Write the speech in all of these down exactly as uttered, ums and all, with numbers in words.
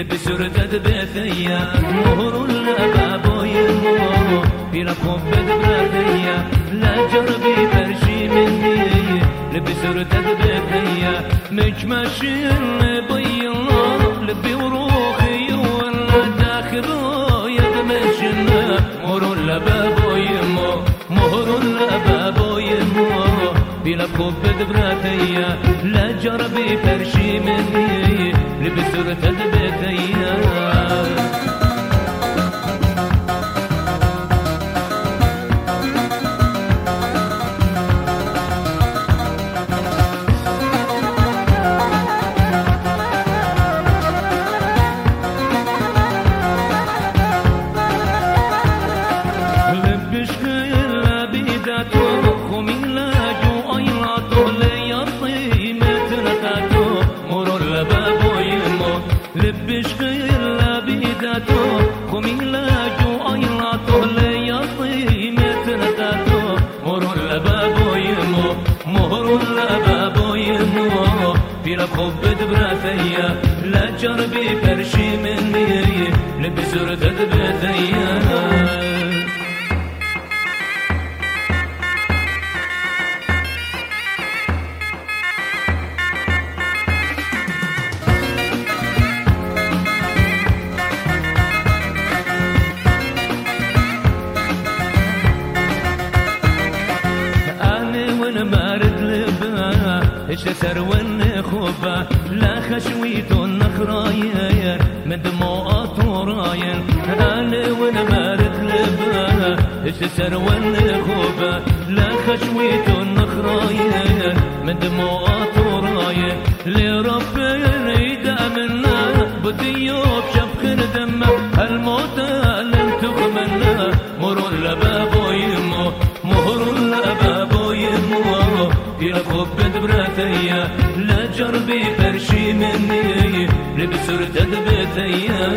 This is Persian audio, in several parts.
لبسر تدبثيا مهر الأباب يمو في لقب دبرثيا لا جربي فرشي مني لبسر تدبثيا مجمش بي الله لبي وروخي ولا داخل يدمشنا مهر الأباب يمو مهر الأباب يمو في لقب دبرثيا لا جربي فرشي مني لبسر تدبثيا لبش غير بيداتو خميلا جو ايلاتو ليطي متنتاتو مهر البابو يمو مهر البابو يمو في لقب دبرثيا لا جربي فرشي مني لبسر تدبثيا مارد لبا ايش سرون خوبا لا خشويت النخرايا من دموعات ورايا انا وانا مارد لبا ايش سرون خوبا لا خشويت النخرايا من دموعات ورايا لربنا يدامنا بديوب شبخ دمه الموت لن تغمنا مر الباب يمو مهر الباب يمو في لقب دبرثيا لا جربي فرشي مني لبسر تدبثيا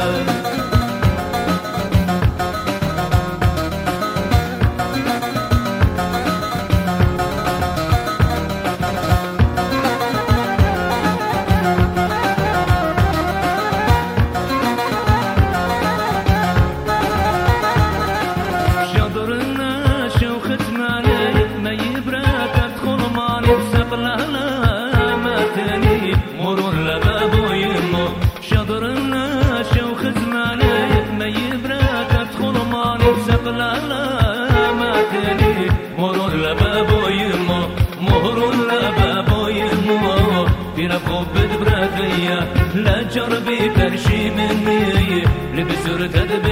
مر الباب يمو شطرنا شوخ زماني ما يبراك ادخل ماني سقلالا ما تاني مر الباب يمو مهر الباب يمو في لقب دبرثيا لا جربي فرشي مني لبسر تدبثيا